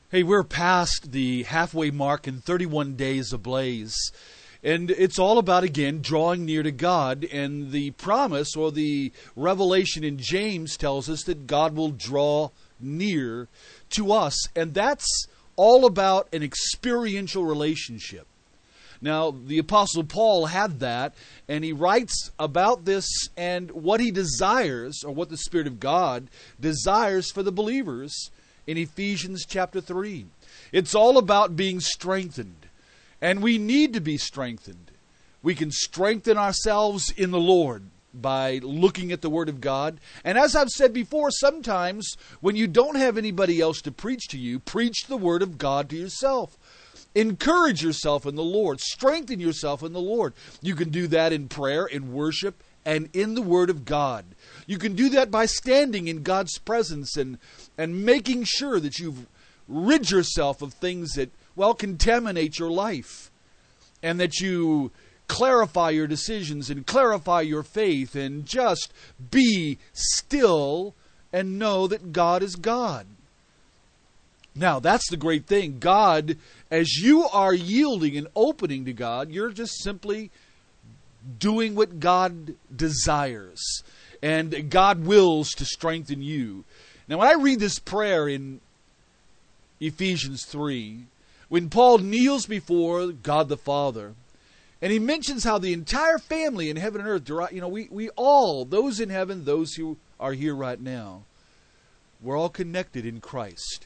Hey, we're past the halfway mark in 31 days ablaze. And it's all about, again, drawing near to God. And the promise or the revelation in James tells us that God will draw near to us. And that's all about an experiential relationship. Now, the Apostle Paul had that, and he writes about this and what he desires, or what the Spirit of God desires for the believers in Ephesians chapter 3. It's all about being strengthened, and we need to be strengthened. We can strengthen ourselves in the Lord by looking at the Word of God. And as I've said before, sometimes when you don't have anybody else to preach to you, preach the Word of God to yourself. Encourage yourself in the Lord. Strengthen yourself in the Lord. You can do that in prayer, in worship, and in the Word of God. You can do that by standing in God's presence and making sure that you've rid yourself of things that, contaminate your life. And that you clarify your decisions and clarify your faith and just be still and know that God is God. Now, that's the great thing. God, as you are yielding and opening to God, you're just simply doing what God desires. And God wills to strengthen you. Now, when I read this prayer in Ephesians 3, when Paul kneels before God the Father, and he mentions how the entire family in heaven and earth, we all, those in heaven, those who are here right now, we're all connected in Christ.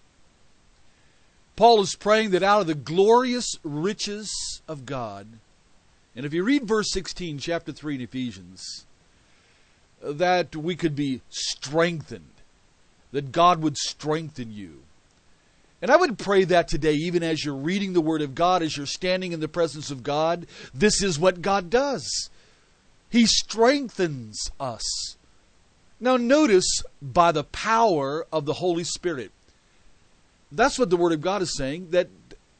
Paul is praying that out of the glorious riches of God, and if you read verse 16, chapter 3 in Ephesians, that we could be strengthened, that God would strengthen you. And I would pray that today, even as you're reading the Word of God, as you're standing in the presence of God, this is what God does. He strengthens us. Now notice, by the power of the Holy Spirit. That's what the Word of God is saying, that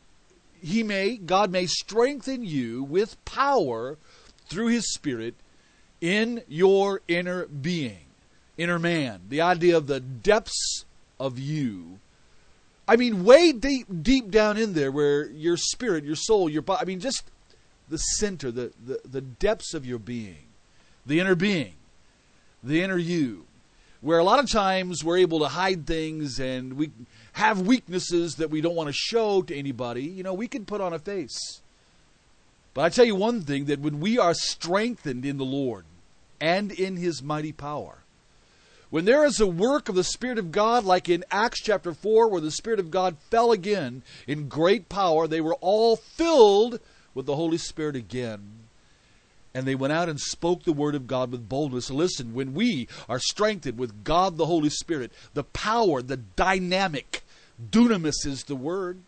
God may strengthen you with power through His Spirit in your inner being, inner man. The idea of the depths of you. I mean, way deep down in there where your spirit, your soul, your body, just the center, the depths of your being, the inner being, the inner you. Where a lot of times we're able to hide things and we have weaknesses that we don't want to show to anybody. We can put on a face. But I tell you one thing, that when we are strengthened in the Lord and in His mighty power, when there is a work of the Spirit of God, like in Acts chapter 4, where the Spirit of God fell again in great power, they were all filled with the Holy Spirit again. And they went out and spoke the word of God with boldness. Listen, when we are strengthened with God the Holy Spirit, the power, the dynamic, dunamis is the word.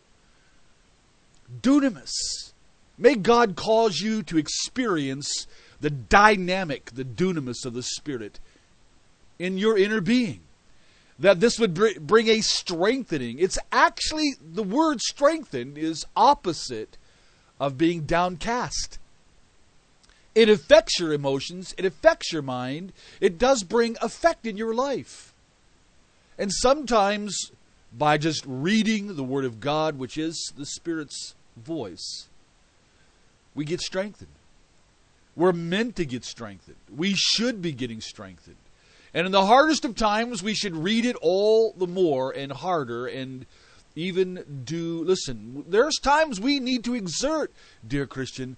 Dunamis. May God cause you to experience the dynamic, the dunamis of the Spirit in your inner being. That this would bring a strengthening. It's actually, the word strengthened is opposite of being downcast. It affects your emotions. It affects your mind. It does bring effect in your life. And sometimes, by just reading the Word of God, which is the Spirit's voice, we get strengthened. We're meant to get strengthened. We should be getting strengthened. And in the hardest of times, we should read it all the more and harder and even listen, there's times we need to exert, dear Christian,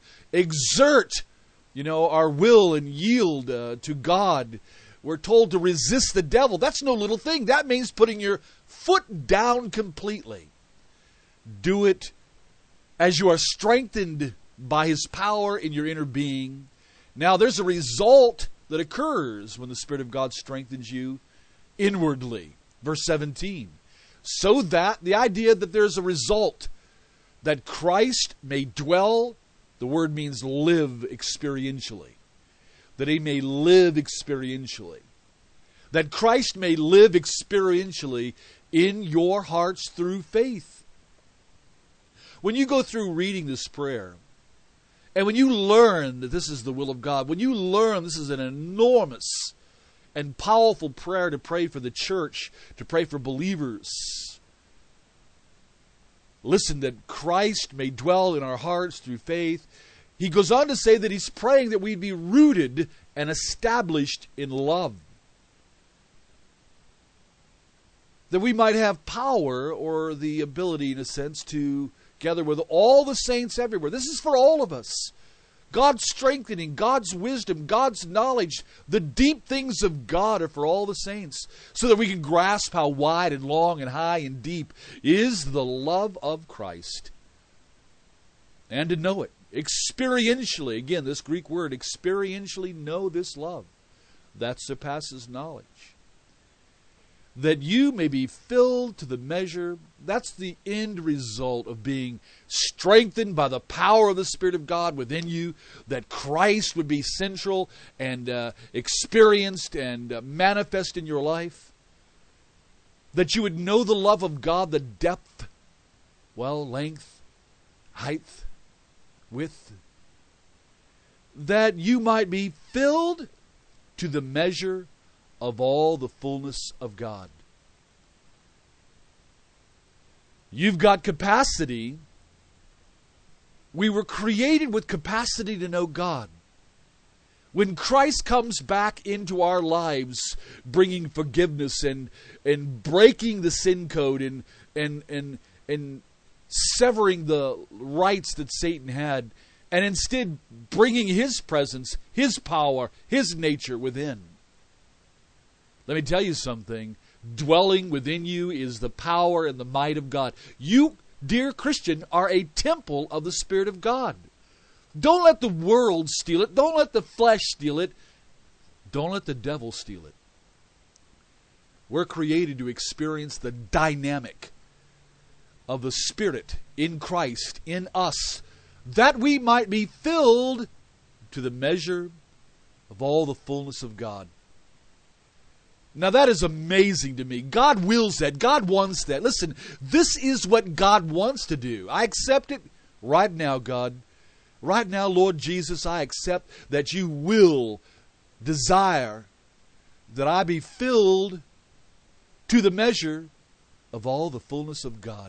our will and yield to God. We're told to resist the devil. That's no little thing. That means putting your foot down completely. Do it as you are strengthened by His power in your inner being. Now, there's a result that occurs when the Spirit of God strengthens you inwardly. Verse 17. So that, the idea that there's a result, that Christ may dwell. The word means live experientially. That He may live experientially. That Christ may live experientially in your hearts through faith. When you go through reading this prayer, and when you learn that this is the will of God, when you learn this is an enormous and powerful prayer to pray for the church, to pray for believers, listen, that Christ may dwell in our hearts through faith. He goes on to say that he's praying that we'd be rooted and established in love. That we might have power, or the ability, in a sense, to gather with all the saints everywhere. This is for all of us. God's strengthening, God's wisdom, God's knowledge, the deep things of God are for all the saints, so that we can grasp how wide and long and high and deep is the love of Christ. And to know it experientially, again, this Greek word, experientially know this love that surpasses knowledge. That you may be filled to the measure. That's the end result of being strengthened by the power of the Spirit of God within you. That Christ would be central and experienced and manifest in your life. That you would know the love of God, the depth, length, height, width. That you might be filled to the measure of all the fullness of God. You've got capacity. We were created with capacity to know God. When Christ comes back into our lives, bringing forgiveness and breaking the sin code and severing the rights that Satan had, and instead bringing His presence, His power, His nature within. Let me tell you something. Dwelling within you is the power and the might of God. You, dear Christian, are a temple of the Spirit of God. Don't let the world steal it. Don't let the flesh steal it. Don't let the devil steal it. We're created to experience the dynamic of the Spirit in Christ, in us, that we might be filled to the measure of all the fullness of God. Now that is amazing to me. God wills that. God wants that. Listen, this is what God wants to do. I accept it right now, God. Right now, Lord Jesus, I accept that you will desire that I be filled to the measure of all the fullness of God.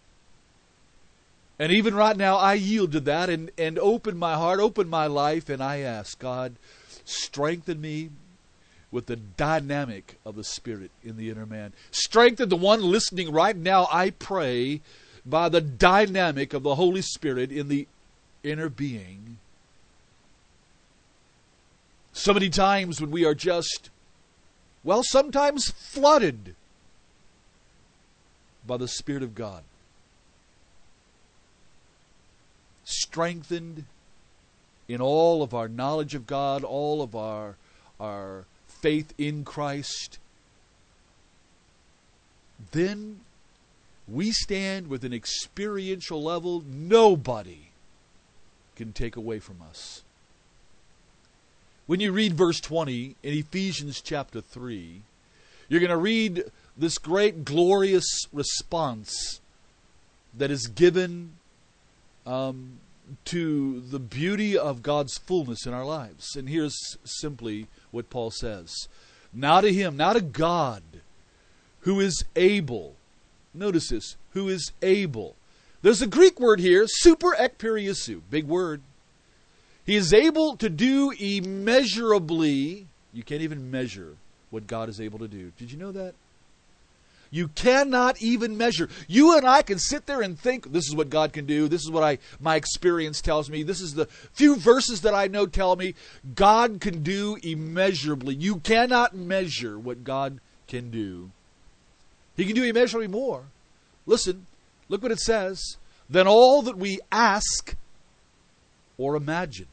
And even right now, I yield to that and open my heart, open my life, and I ask, God, strengthen me with the dynamic of the Spirit in the inner man. Strengthen the one listening right now, I pray, by the dynamic of the Holy Spirit in the inner being. So many times when we are just, sometimes flooded by the Spirit of God. Strengthened in all of our knowledge of God, all of our faith in Christ, then we stand with an experiential level nobody can take away from us. When you read verse 20 in Ephesians chapter 3, you're going to read this great glorious response that is given to the beauty of God's fullness in our lives. And here's simply what Paul says. Now to Him, now to God, who is able. Notice this, who is able. There's a Greek word here, super ekperiousu, big word. He is able to do immeasurably. You can't even measure what God is able to do. Did you know that? You cannot even measure. You and I can sit there and think, this is what God can do. This is what my experience tells me. This is the few verses that I know tell me God can do immeasurably. You cannot measure what God can do. He can do immeasurably more. Listen, look what it says. Than all that we ask or imagine.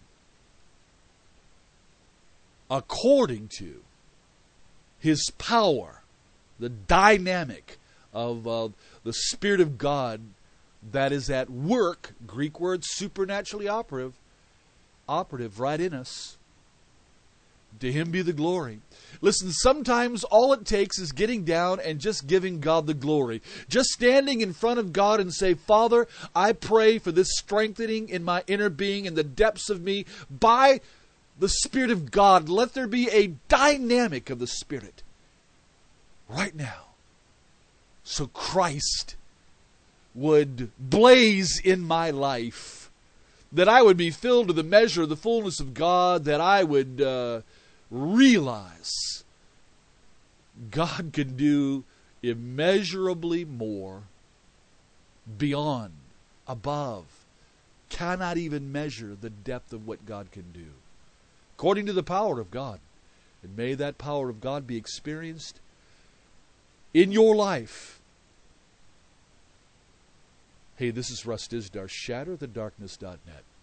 According to His power. The dynamic of the Spirit of God that is at work, Greek word supernaturally operative right in us. To Him be the glory. Listen, sometimes all it takes is getting down and just giving God the glory. Just standing in front of God and say, Father, I pray for this strengthening in my inner being, in the depths of me, by the Spirit of God. Let there be a dynamic of the Spirit right now. So Christ would blaze in my life, that I would be filled to the measure of the fullness of God, that I would realize God can do immeasurably more, beyond, above, cannot even measure the depth of what God can do, according to the power of God. And may that power of God be experienced in your life. Hey, this is Russ Dizdar, shatterthedarkness.net.